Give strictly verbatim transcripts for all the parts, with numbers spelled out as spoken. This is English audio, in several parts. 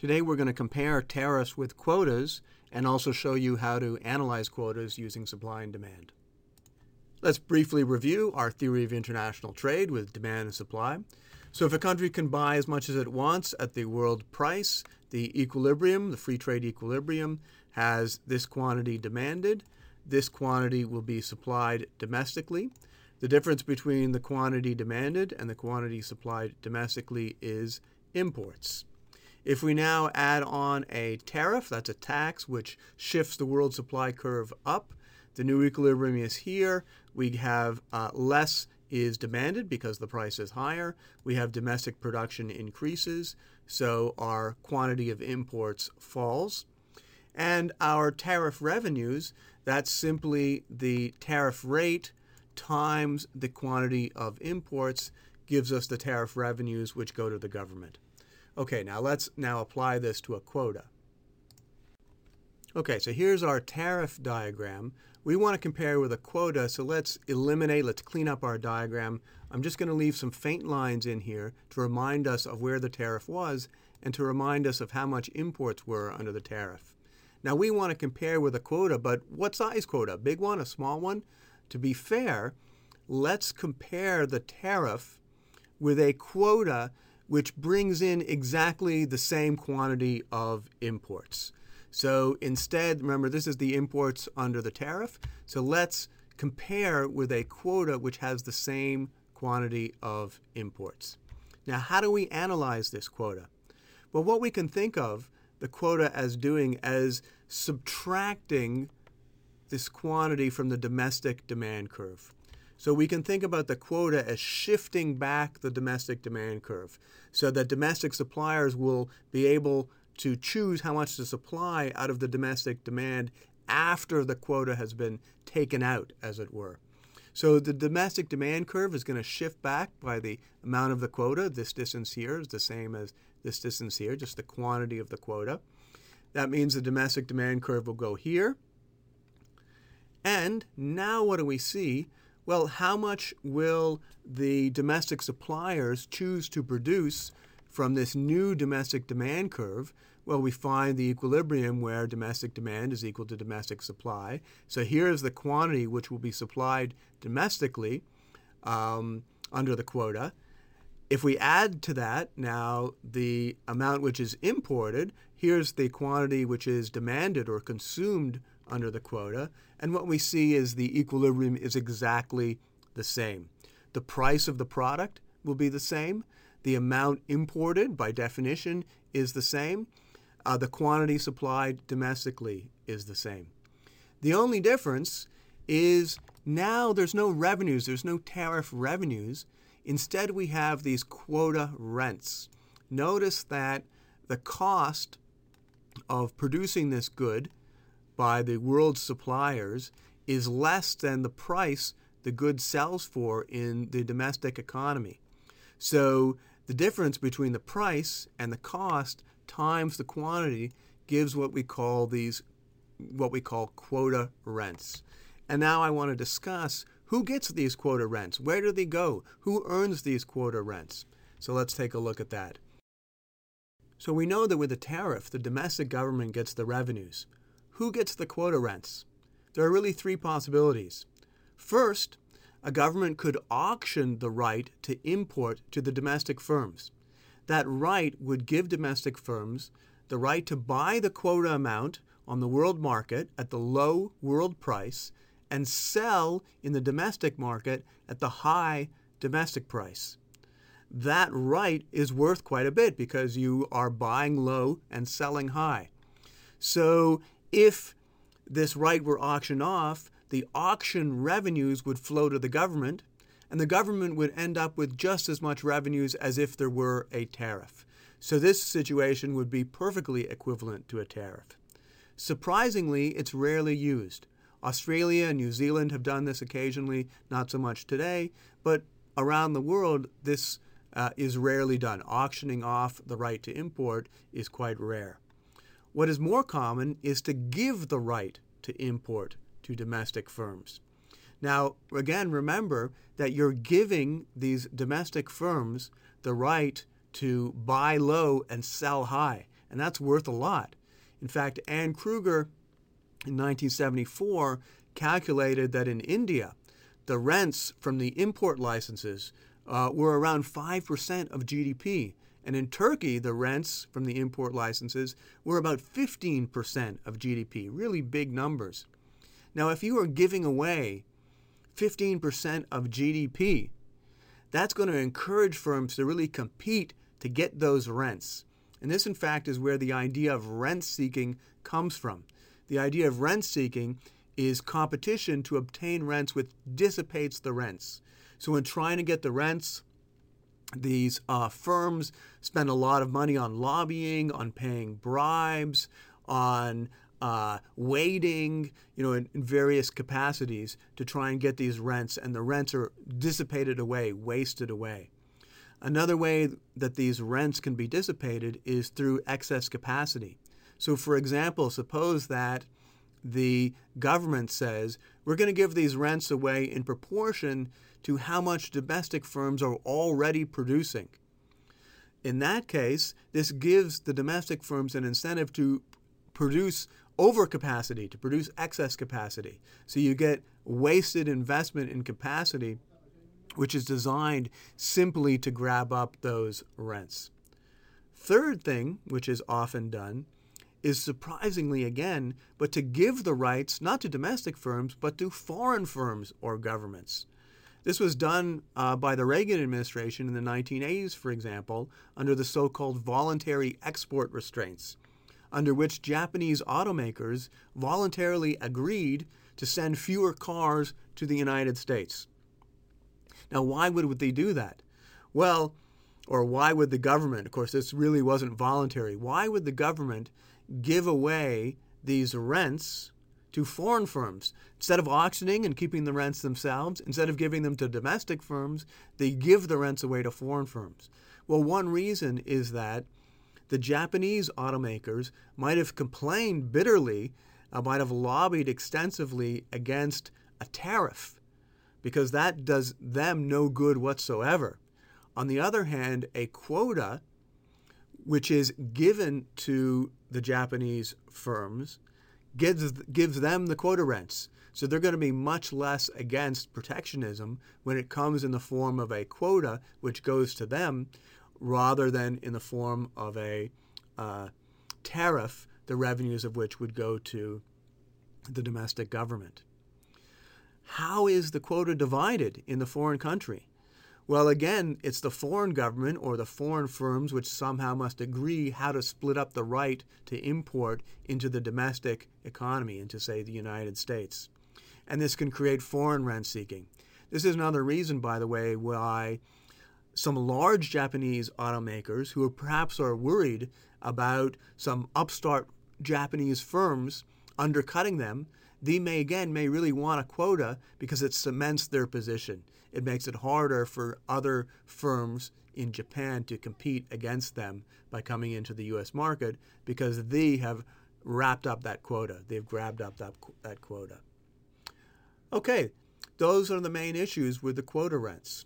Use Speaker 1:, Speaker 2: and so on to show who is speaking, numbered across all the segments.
Speaker 1: Today we're going to compare tariffs with quotas and also show you how to analyze quotas using supply and demand. Let's briefly review our theory of international trade with demand and supply. So if a country can buy as much as it wants at the world price, the equilibrium, the free trade equilibrium, has this quantity demanded. This quantity will be supplied domestically. The difference between the quantity demanded and the quantity supplied domestically is imports. If we now add on a tariff, that's a tax which shifts the world supply curve up. The new equilibrium is here. We have uh, less is demanded because the price is higher. We have domestic production increases, so our quantity of imports falls. And our tariff revenues, that's simply the tariff rate times the quantity of imports, gives us the tariff revenues which go to the government. Okay, now let's now apply this to a quota. Okay, so here's our tariff diagram. We want to compare with a quota, so let's eliminate, let's clean up our diagram. I'm just going to leave some faint lines in here to remind us of where the tariff was and to remind us of how much imports were under the tariff. Now we want to compare with a quota, but what size quota? A big one, a small one? To be fair, let's compare the tariff with a quota which brings in exactly the same quantity of imports. So instead, remember, this is the imports under the tariff. So let's compare with a quota which has the same quantity of imports. Now, how do we analyze this quota? Well, what we can think of the quota as doing as subtracting this quantity from the domestic demand curve. So we can think about the quota as shifting back the domestic demand curve so that domestic suppliers will be able to choose how much to supply out of the domestic demand after the quota has been taken out, as it were. So the domestic demand curve is going to shift back by the amount of the quota. This distance here is the same as this distance here, just the quantity of the quota. That means the domestic demand curve will go here. And now what do we see? Well, how much will the domestic suppliers choose to produce from this new domestic demand curve? Well, we find the equilibrium where domestic demand is equal to domestic supply. So here's the quantity which will be supplied domestically um, under the quota. If we add to that now the amount which is imported, here's the quantity which is demanded or consumed under the quota, and what we see is the equilibrium is exactly the same. The price of the product will be the same. The amount imported, by definition, is the same. Uh, the quantity supplied domestically is the same. The only difference is now there's no revenues, there's no tariff revenues. Instead, we have these quota rents. Notice that the cost of producing this good by the world's suppliers is less than the price the good sells for in the domestic economy. So the difference between the price and the cost times the quantity gives what we call these, what we call quota rents. And now I want to discuss who gets these quota rents, where do they go, who earns these quota rents. So let's take a look at that. So we know that with a tariff, the domestic government gets the revenues. Who gets the quota rents? There are really three possibilities. First, a government could auction the right to import to the domestic firms. That right would give domestic firms the right to buy the quota amount on the world market at the low world price and sell in the domestic market at the high domestic price. That right is worth quite a bit because you are buying low and selling high. So if this right were auctioned off, the auction revenues would flow to the government, and the government would end up with just as much revenues as if there were a tariff. So this situation would be perfectly equivalent to a tariff. Surprisingly, it's rarely used. Australia and New Zealand have done this occasionally, not so much today, but around the world, this uh, is rarely done. Auctioning off the right to import is quite rare. What is more common is to give the right to import to domestic firms. Now, again, remember that you're giving these domestic firms the right to buy low and sell high. and that's worth a lot. In fact, Ann Kruger in nineteen seventy-four calculated that in India, the rents from the import licenses uh, were around five percent of G D P. And in Turkey, the rents from the import licenses were about fifteen percent of G D P, really big numbers. Now, if you are giving away fifteen percent of G D P, that's going to encourage firms to really compete to get those rents. And this, in fact, is where the idea of rent seeking comes from. The idea of rent seeking is competition to obtain rents which dissipates the rents. So in trying to get the rents, these uh, firms spend a lot of money on lobbying, on paying bribes, on uh, waiting, you know, in, in various capacities to try and get these rents, and the rents are dissipated away, wasted away. Another way that these rents can be dissipated is through excess capacity. So, for example, suppose that the government says, we're going to give these rents away in proportion to how much domestic firms are already producing. In that case, this gives the domestic firms an incentive to produce overcapacity, to produce excess capacity. So you get wasted investment in capacity, which is designed simply to grab up those rents. Third thing, which is often done, is surprisingly again, but to give the rights not to domestic firms, but to foreign firms or governments. This was done uh, by the Reagan administration in the nineteen eighties, for example, under the so-called voluntary export restraints, under which Japanese automakers voluntarily agreed to send fewer cars to the United States. Now, why would they do that? Well, or why would the government, of course, this really wasn't voluntary, why would the government give away these rents to foreign firms? Instead of auctioning and keeping the rents themselves, instead of giving them to domestic firms, they give the rents away to foreign firms. Well, one reason is that the Japanese automakers might have complained bitterly, uh, might have lobbied extensively against a tariff, because that does them no good whatsoever. On the other hand, a quota, which is given to the Japanese firms, gives, gives them the quota rents. So they're going to be much less against protectionism when it comes in the form of a quota, which goes to them, rather than in the form of a uh, tariff, the revenues of which would go to the domestic government. How is the quota divided in the foreign country? Well, again, it's the foreign government or the foreign firms which somehow must agree how to split up the right to import into the domestic economy, into, say, the United States. And this can create foreign rent seeking. This is another reason, by the way, why some large Japanese automakers who are perhaps are worried about some upstart Japanese firms undercutting them, they may, again, may really want a quota because it cements their position. It makes it harder for other firms in Japan to compete against them by coming into the U S market because they have wrapped up that quota. They've grabbed up that, that quota. Okay, those are the main issues with the quota rents.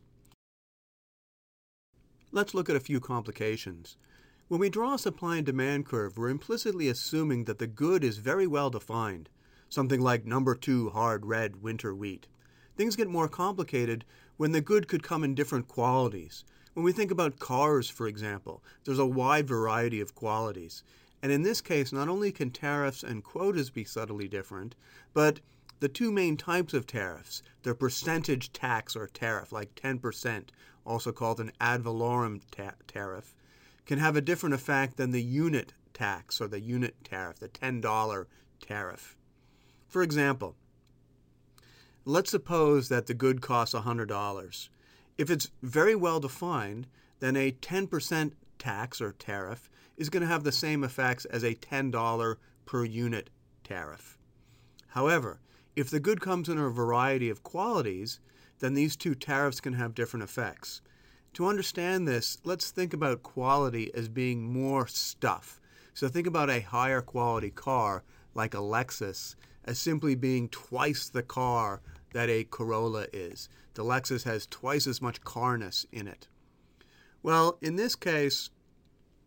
Speaker 1: Let's look at a few complications. When we draw a supply and demand curve, we're implicitly assuming that the good is very well defined, something like number two hard red winter wheat. Things get more complicated when the good could come in different qualities. When we think about cars, for example, there's a wide variety of qualities. And in this case, not only can tariffs and quotas be subtly different, but the two main types of tariffs, the percentage tax or tariff, like ten percent, also called an ad valorem ta- tariff, can have a different effect than the unit tax or the unit tariff, the ten dollar tariff. For example, let's suppose that the good costs one hundred dollars. If it's very well defined, then a ten percent tax or tariff is going to have the same effects as a ten dollar per unit tariff. However, if the good comes in a variety of qualities, then these two tariffs can have different effects. To understand this, let's think about quality as being more stuff. So think about a higher quality car like a Lexus as simply being twice the car that a Corolla is. The Lexus has twice as much carness in it. Well, in this case,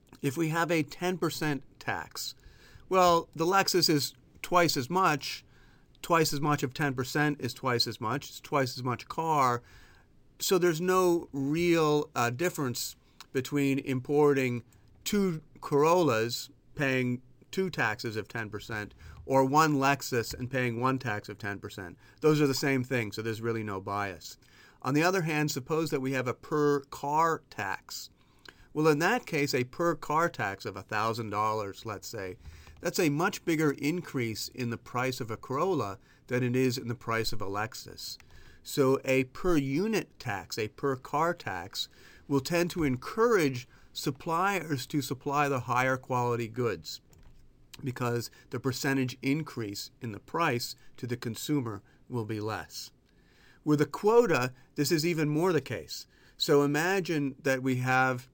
Speaker 1: if we have a ten percent tax, well, the Lexus is twice as much. Twice as much of ten percent is twice as much. It's twice as much car. So there's no real uh, difference between importing two Corollas, paying two taxes of ten percent, or one Lexus and paying one tax of ten percent. Those are the same thing, so there's really no bias. On the other hand, suppose that we have a per car tax. Well, in that case, a per car tax of one thousand dollars, let's say, that's a much bigger increase in the price of a Corolla than it is in the price of a Lexus. So a per unit tax, a per car tax, will tend to encourage suppliers to supply the higher quality goods because the percentage increase in the price to the consumer will be less. With a quota, this is even more the case. So imagine that we have,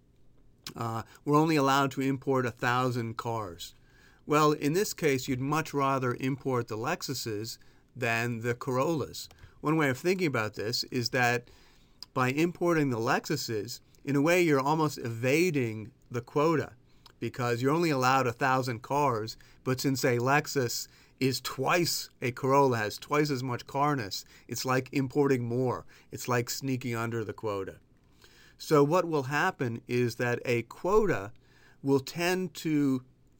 Speaker 1: uh, we're only allowed to import a thousand cars. Well, in this case, you'd much rather import the Lexuses than the Corollas. One way of thinking about this is that by importing the Lexuses, in a way you're almost evading the quota because you're only allowed a thousand cars, but since a Lexus is twice a Corolla, has twice as much carness, it's like importing more. It's like sneaking under the quota. So what will happen is that a quota will tend to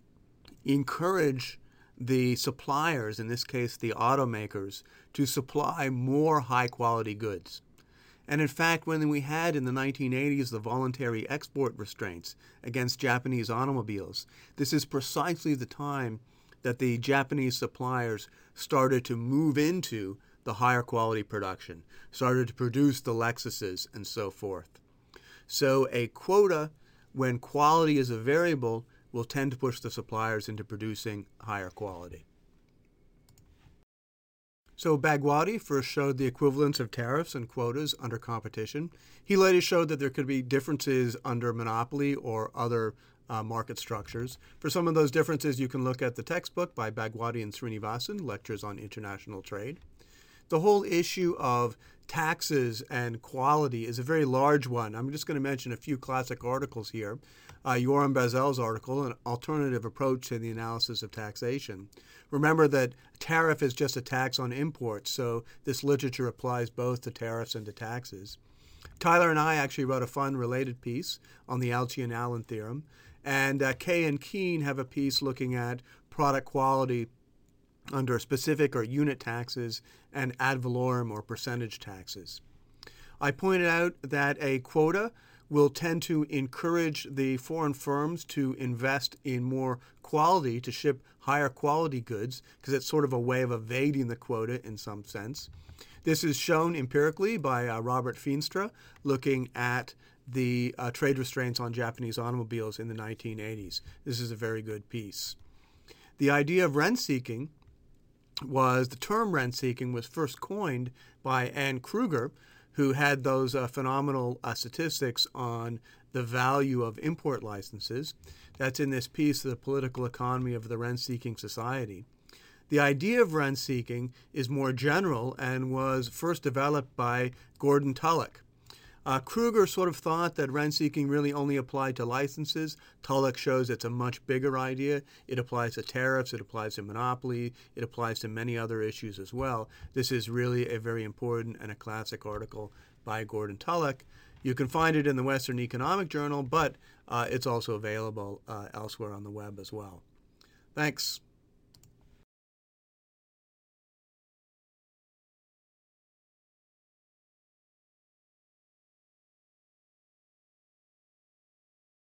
Speaker 1: encourage the suppliers, in this case the automakers, to supply more high-quality goods. And in fact, when we had in the nineteen eighties the voluntary export restraints against Japanese automobiles, this is precisely the time that the Japanese suppliers started to move into the higher quality production, started to produce the Lexuses and so forth. So a quota, when quality is a variable, will tend to push the suppliers into producing higher quality. So Bhagwati first showed the equivalence of tariffs and quotas under competition. He later showed that there could be differences under monopoly or other uh, market structures. For some of those differences, you can look at the textbook by Bhagwati and Srinivasan, Lectures on International Trade. The whole issue of taxes and quality is a very large one. I'm just going to mention a few classic articles here. Uh, Yoram Bazel's article, An Alternative Approach to the Analysis of Taxation. Remember that tariff is just a tax on imports, so this literature applies both to tariffs and to taxes. Tyler and I actually wrote a fun related piece on the Alchian-Allen theorem, and uh, Kay and Keene have a piece looking at product quality under specific or unit taxes and ad valorem or percentage taxes. I pointed out that a quota will tend to encourage the foreign firms to invest in more quality, to ship higher quality goods, because it's sort of a way of evading the quota in some sense. This is shown empirically by uh, Robert Feenstra, looking at the uh, trade restraints on Japanese automobiles in the nineteen eighties. This is a very good piece. The idea of rent-seeking was, the term rent-seeking was first coined by Ann Kruger, who had those uh, phenomenal uh, statistics on the value of import licenses. That's in this piece, The Political Economy of the Rent-Seeking Society. The idea of rent-seeking is more general and was first developed by Gordon Tullock. Uh, Kruger sort of thought that rent-seeking really only applied to licenses. Tullock shows it's a much bigger idea. It applies to tariffs, it applies to monopoly, it applies to many other issues as well. This is really a very important and a classic article by Gordon Tullock. You can find it in the Western Economic Journal, but uh, it's also available uh, elsewhere on the web as well. Thanks.